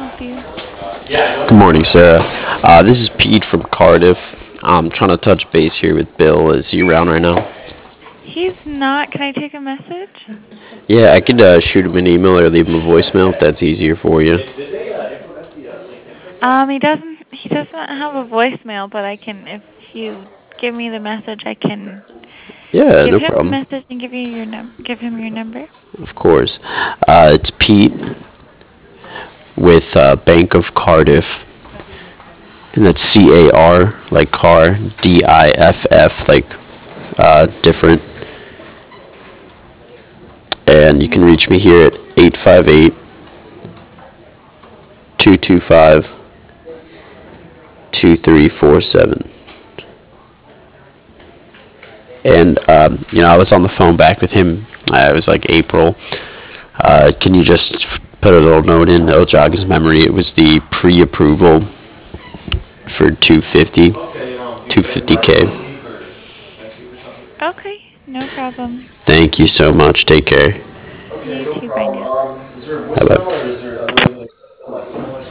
help you? Good morning, Sarah. This is Pete from Cardiff. I'm trying to touch base here with Bill. Is he around right now? He's not. Can I take a message? Yeah, I could shoot him an email or leave him a voicemail if that's easier for you. He doesn't have a voicemail, but I can if you give me the message, I can Yeah, give no him the problem. message and give him your number. Of course. It's Pete with Bank of Cardiff, and that's CAR, like car, DIFF, like different. And you can reach me here at 858 225 2347. And I was on the phone back with him. It was like April. Can you just put a little note in? It'll jog his memory. It was the pre-approval for 250K. Okay, no problem. Thank you so much. Take care. You too. Bye now. Bye bye.